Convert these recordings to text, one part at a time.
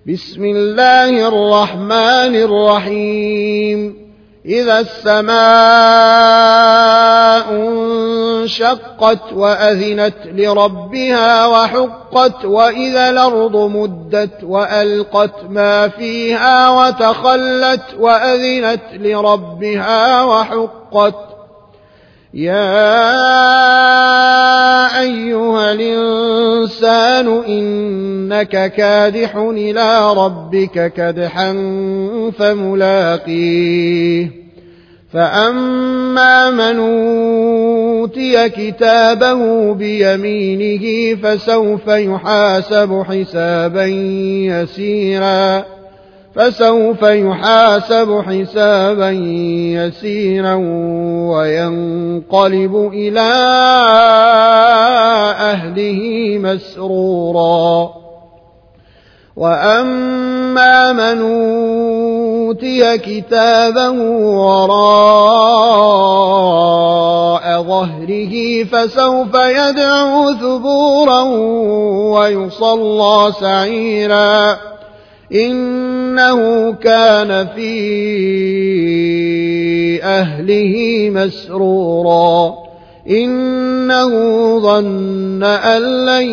بسم الله الرحمن الرحيم إذا السماء انشقت وأذنت لربها وحقت وإذا الأرض مدت وألقت ما فيها وتخلت وأذنت لربها وحقت يا أيها الإنسان إنك كادح إلى ربك كدحا فملاقيه فأما من أوتي كتابه بيمينه فسوف يحاسب حسابا يسيرا وينقلب إلى أهله مسرورا وأما من أوتي كتابه وراء ظهره فسوف يدعو ثبورا ويصلى سعيرا إنه كان في أهله مسرورا إنه ظن أن لن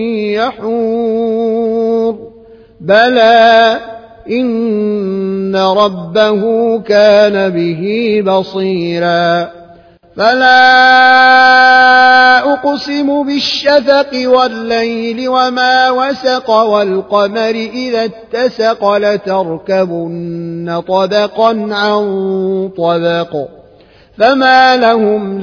يحور بلى إن ربه كان به بصيرا فلا أقسم بالشفق والليل وما وسق والقمر إذا اتسق لتركبن طبقا عن طبق فما لهم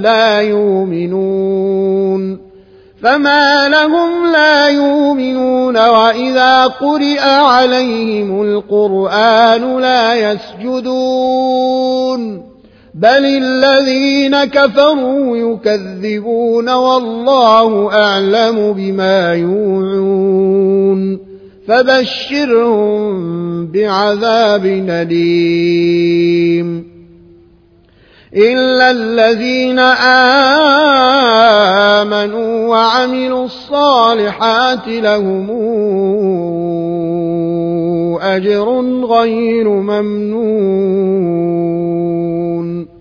لا يؤمنون وإذا قرئ عليهم القرآن لا يسجدون بل الذين كفروا يكذبون والله أعلم بما يوعون فبشرهم بعذاب أليم إلا الذين آمنوا وعملوا الصالحات لهم أجر غير ممنون